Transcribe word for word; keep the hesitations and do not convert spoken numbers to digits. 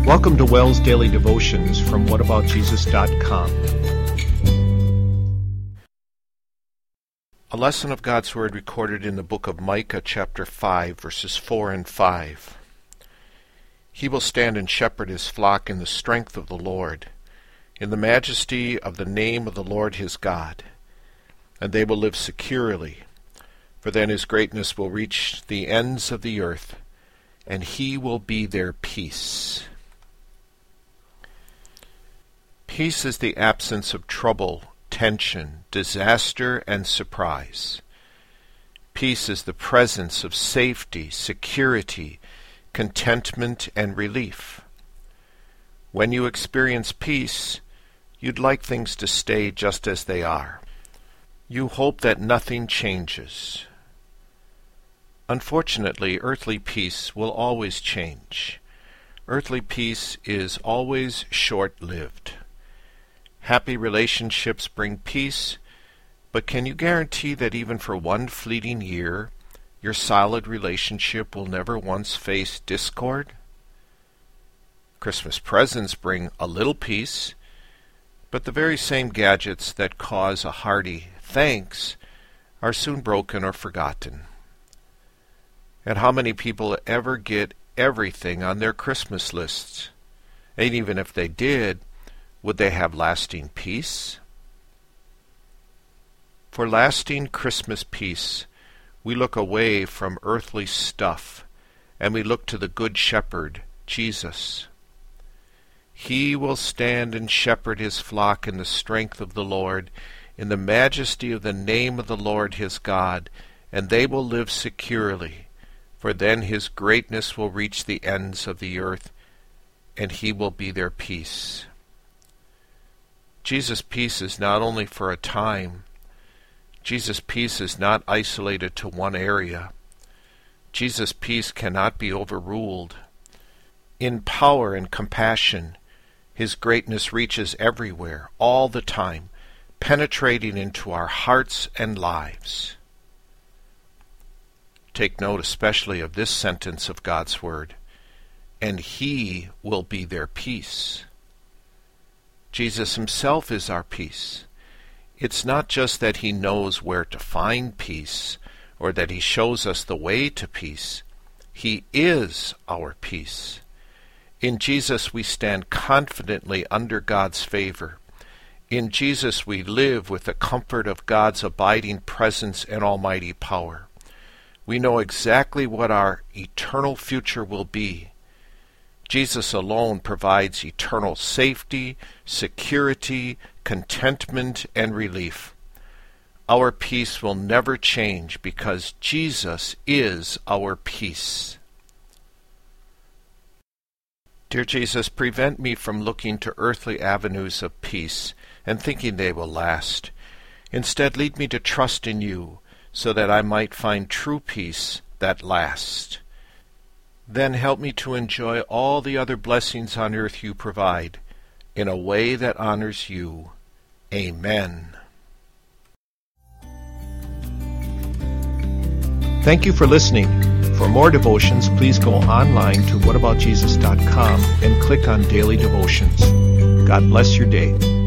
Welcome to Wells Daily Devotions from what about jesus dot com. A lesson of God's Word recorded in the book of Micah, chapter five, verses four and five. He will stand and shepherd his flock in the strength of the Lord, in the majesty of the name of the Lord his God, and they will live securely, for then his greatness will reach the ends of the earth, and he will be their peace. Peace is the absence of trouble, tension, disaster, and surprise. Peace is the presence of safety, security, contentment, and relief. When you experience peace, you'd like things to stay just as they are. You hope that nothing changes. Unfortunately, earthly peace will always change. Earthly peace is always short-lived. Happy relationships bring peace, but can you guarantee that even for one fleeting year, your solid relationship will never once face discord? Christmas presents bring a little peace, but the very same gadgets that cause a hearty thanks are soon broken or forgotten. And how many people ever get everything on their Christmas lists? And even if they did, would they have lasting peace? For lasting Christmas peace, we look away from earthly stuff, and we look to the Good Shepherd, Jesus. He will stand and shepherd his flock in the strength of the Lord, in the majesty of the name of the Lord his God, and they will live securely, for then his greatness will reach the ends of the earth, and he will be their peace. Jesus' peace is not only for a time. Jesus' peace is not isolated to one area. Jesus' peace cannot be overruled. In power and compassion, his greatness reaches everywhere, all the time, penetrating into our hearts and lives. Take note especially of this sentence of God's Word, and he will be their peace. Jesus himself is our peace. It's not just that he knows where to find peace, or that he shows us the way to peace. He is our peace. In Jesus we stand confidently under God's favor. In Jesus we live with the comfort of God's abiding presence and almighty power. We know exactly what our eternal future will be. Jesus alone provides eternal safety, security, contentment, and relief. Our peace will never change because Jesus is our peace. Dear Jesus, prevent me from looking to earthly avenues of peace and thinking they will last. Instead, lead me to trust in you so that I might find true peace that lasts. Then help me to enjoy all the other blessings on earth you provide in a way that honors you. Amen. Thank you for listening. For more devotions, please go online to what about jesus dot com and click on Daily Devotions. God bless your day.